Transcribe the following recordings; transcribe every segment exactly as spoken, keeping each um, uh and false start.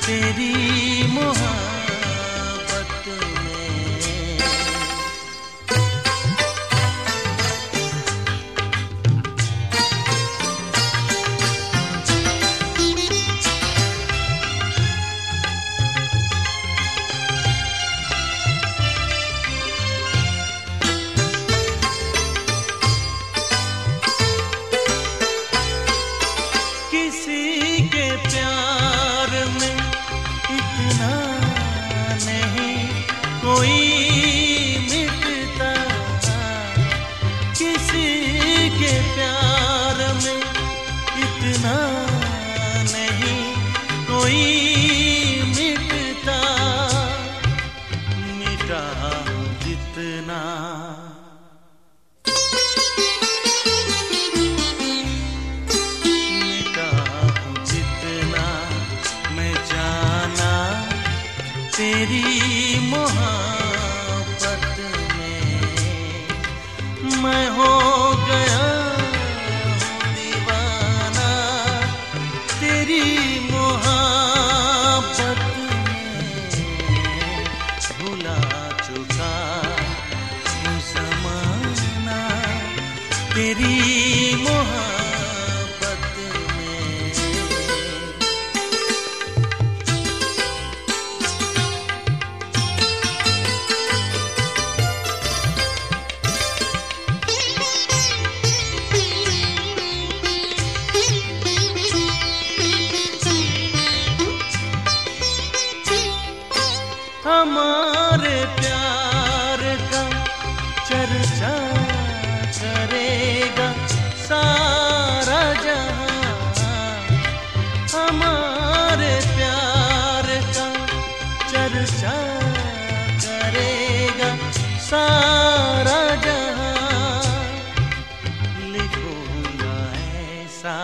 तेरी मोहब्बत में। किसी के प्यार में इतना नहीं कोई मिटता, किसी के प्यार में इतना नहीं कोई मिटता, मिटा जितना तेरी मोहब्बत में। मैं हो गया दीवाना तेरी मोहब्बत में, भुला चुका हूँ ज़माना तेरी मोहब्बत में। हमारे प्यार का चर्चा करेगा सारा जहां, हमारे प्यार का चर्चा करेगा सारा जहां, लिखूंगा ऐसा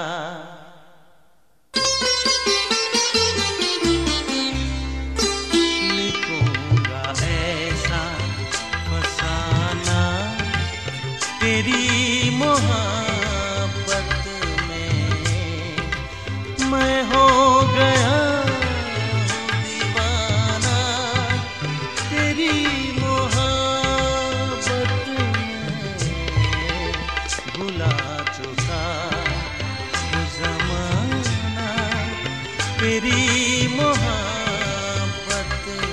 तेरी मोहब्बत में। मैं हो गया दीवाना तेरी मोहब्बत में, भुला चुका हूँ ज़माना तेरी मोहब्बत में।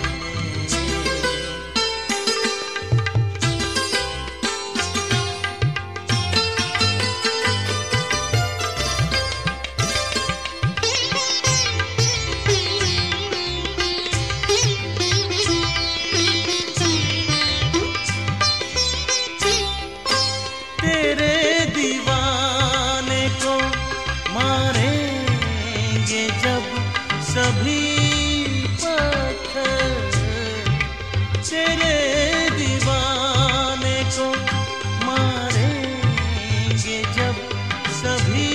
तेरे दीवाने को मारेंगे जब सभी पत्थर, तेरे दीवाने को मारेंगे जब सभी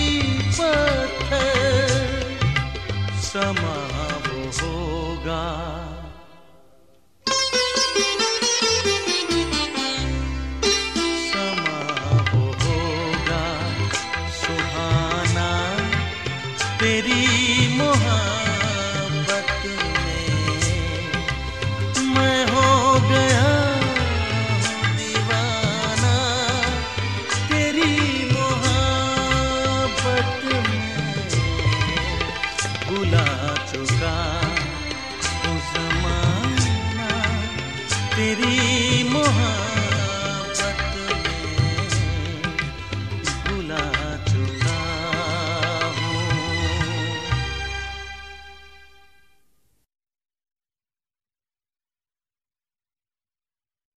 पत्थर, समा वो होगा तेरी मोहब्बत में। मैं हो गया दीवाना तेरी मोहब्बत में, भुला चुका हूँ ज़माना तेरी मोहब्बत